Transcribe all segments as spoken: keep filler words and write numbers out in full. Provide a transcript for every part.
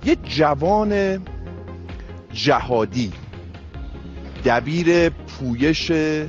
یه جوان جهادی دبیر پویش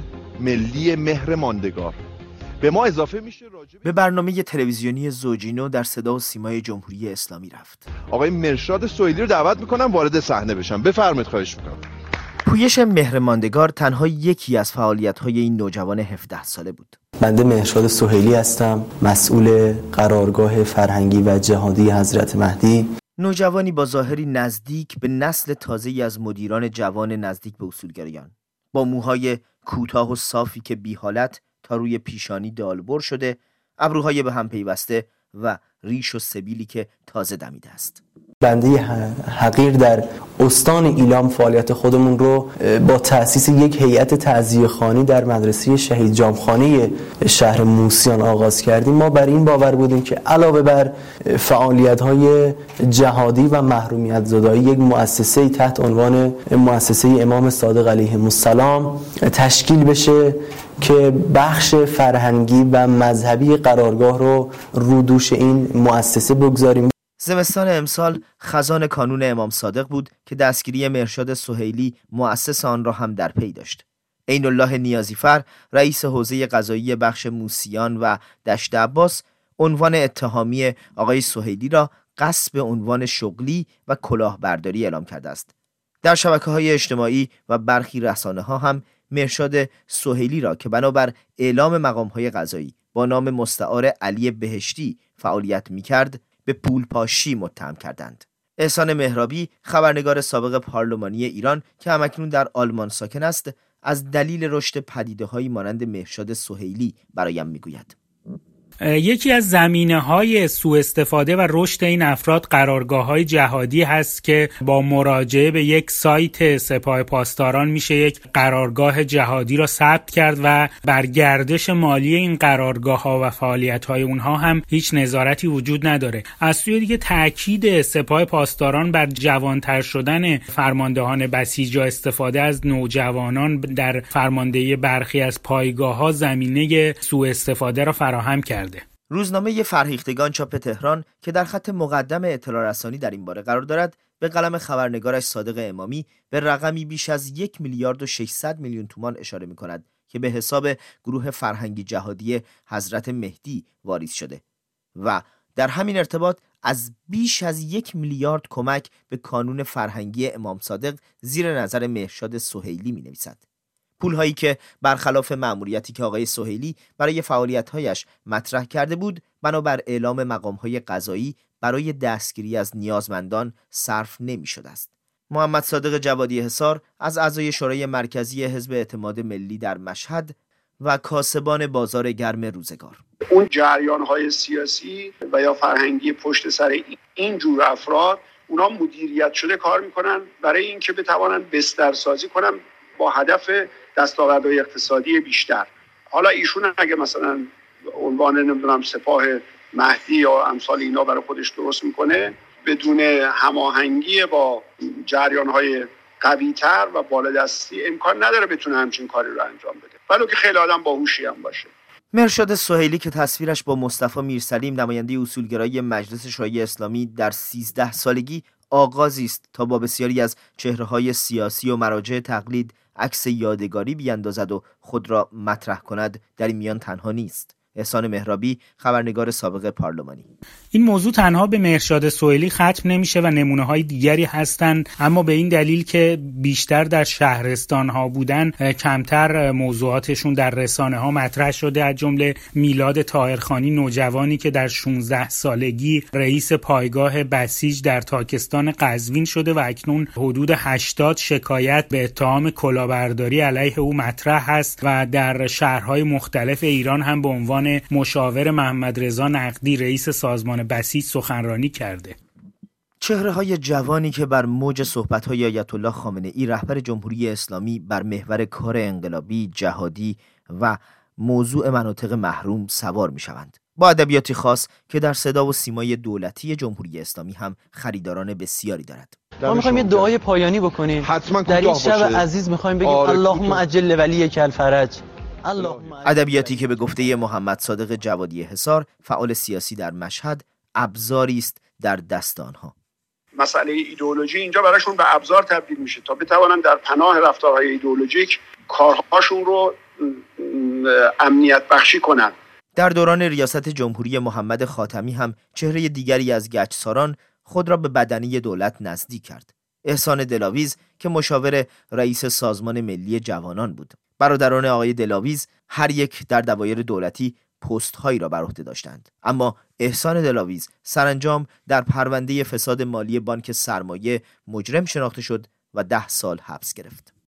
ملی مهر ماندگار به ما اضافه میشه راجب به برنامه تلویزیونی زوجینو در صدا و سیمای جمهوری اسلامی رفت. آقای مرشاد سهیلی رو دعوت میکنم وارد صحنه بشن. بفرمایید، خواهش میکنم. پویش مهر ماندگار تنها یکی از فعالیت‌های این نوجوان هفده ساله بود. بنده مرشاد سهیلی هستم، مسئول قرارگاه فرهنگی و جهادی حضرت مهدی. نوجوانی با ظاهری نزدیک به نسل تازه‌ای از مدیران جوان نزدیک به اصولگرایان، با موهای کوتاه و صافی که بی حالت تا روی پیشانی دالبر شده، ابروهای به هم پیوسته و ریش و سبیلی که تازه دمیده است. بنده حقیر در استان ایلام فعالیت خودمون رو با تأسیس یک هیئت تعزیه‌خوانی در مدرسه شهید جامخانه شهر موسیان آغاز کردیم. ما بر این باور بودیم که علاوه بر فعالیت‌های جهادی و محرومیت زدایی، یک مؤسسه تحت عنوان مؤسسه امام صادق علیه السلام تشکیل بشه که بخش فرهنگی و مذهبی قرارگاه رو رو دوش این مؤسسه بگذاریم. زمستان امسال خزان کانون امام صادق بود که دستگیری مرشاد سهیلی مؤسس آن را هم در پی داشت. عین الله نیازیفر، رئیس حوزه قضایی بخش موسیان و دشت عباس، عنوان اتهامی آقای سهیلی را غصب عنوان شغلی و کلاهبرداری اعلام کرده است. در شبکه‌های اجتماعی و برخی رسانه‌ها هم مرشاد سهیلی را که بنابر اعلام مقام‌های قضایی با نام مستعار علی بهشتی فعالیت می‌کرد به پول پاشی متهم کردند. احسان مهرابی، خبرنگار سابق پارلمانی ایران که همکنون در آلمان ساکن است، از دلیل رشد پدیده‌هایی مانند مرشاد سهیلی برایم میگوید. یکی از زمینه‌های سوء استفاده و رشد این افراد قرارگاه‌های جهادی هست که با مراجعه به یک سایت سپاه پاسداران میشه یک قرارگاه جهادی را ثبت کرد و بر گردش مالی این قرارگاه‌ها و فعالیت‌های اونها هم هیچ نظارتی وجود نداره. از سوی دیگه تاکید سپاه پاسداران بر جوانتر شدن فرماندهان بسیج و استفاده از نوجوانان در فرماندهی برخی از پایگاه‌ها زمینه سوء استفاده را فراهم کرد. روزنامه فرهیختگان چاپ تهران که در خط مقدم اطلاع رسانی در این باره قرار دارد، به قلم خبرنگارش صادق امامی به رقمی بیش از یک میلیارد و ششصد میلیون تومان اشاره می کند که به حساب گروه فرهنگی جهادی حضرت مهدی واریز شده و در همین ارتباط از بیش از یک میلیارد کمک به کانون فرهنگی امام صادق زیر نظر مرشاد سهیلی می نویسد. پولهایی که برخلاف مأموریتی که آقای سهیلی برای فعالیت‌هایش مطرح کرده بود، بنابر اعلام مقام‌های قضایی برای دستگیری از نیازمندان صرف نمی‌شده است. محمد صادق جوادی حصار از اعضای شورای مرکزی حزب اعتماد ملی در مشهد و کاسبان بازار گرم روزگار. اون جریان‌های سیاسی و یا فرهنگی پشت سر این جور افراد، اونا مدیریت شده کار می‌کنن برای اینکه بتوانن بسترسازی کنن با هدف دستاوردهای اقتصادی بیشتر. حالا ایشون اگه مثلا عنوان نمیدونم سپاه مهدی یا امثال اینا برای خودش درست میکنه، بدون هماهنگی با جریان‌های قوی‌تر و بالادستی امکان نداره بتونه همچین کاری رو انجام بده، ولو که خیلی آدم باهوشی هم باشه. مرشاد سهیلی که تصویرش با مصطفی میرسلیم، نماینده اصولگرای مجلس شورای اسلامی، در سیزده سالگی آغازی است تا با بسیاری از چهره‌های سیاسی و مراجع تقلید عکس یادگاری بیاندازد و خود را مطرح کند، در این میان تنها نیست. احسان مهرابی، خبرنگار سابق پارلمانی: این موضوع تنها به مرشاد سهیلی ختم نمیشه و نمونه‌های دیگری هستند، اما به این دلیل که بیشتر در شهرستان‌ها بودن کمتر موضوعاتشون در رسانه‌ها مطرح شده. از جمله میلاد طاهرخانی، نوجوانی که در شانزده سالگی رئیس پایگاه بسیج در تاکستان قزوین شده و اکنون حدود هشتاد شکایت به اتهام کلاهبرداری علیه او مطرح است و در شهرهای مختلف ایران هم به عنوان مشاور محمد رضا نقدی رئیس سازمان بسیج سخنرانی کرده. چهره‌های جوانی که بر موج صحبت‌های آیت الله خامنه ای رهبر جمهوری اسلامی بر محور کار انقلابی، جهادی و موضوع مناطق محروم سوار می‌شوند، با ادبیاتی خاص که در صدا و سیمای دولتی جمهوری اسلامی هم خریداران بسیاری دارد. ما می‌خوایم یه دعای پایانی بکنیم. حتما در این شب عزیز می‌خوایم بگیم اللهم عجل ولیک الفرج. ادبیاتی که به گفته محمد صادق جوادی حصار، فعال سیاسی در مشهد، ابزاری است در دست آنها. مسئله ایدئولوژی اینجا براشون به ابزار تبدیل میشه تا بتوانن در پناه رفتارهای ایدئولوژیک کارهاشون رو امنیت بخشی کنن. در دوران ریاست جمهوری محمد خاتمی هم چهره دیگری از گچساران خود را به بدنه دولت نزدیک کرد. احسان دلاویز که مشاور رئیس سازمان ملی جوانان بود. برادران آقای دلاویز هر یک در دوایر دولتی پست هایی را بر عهده داشتند، اما احسان دلاویز سرانجام در پرونده فساد مالی بانک سرمایه مجرم شناخته شد و ده سال حبس گرفت.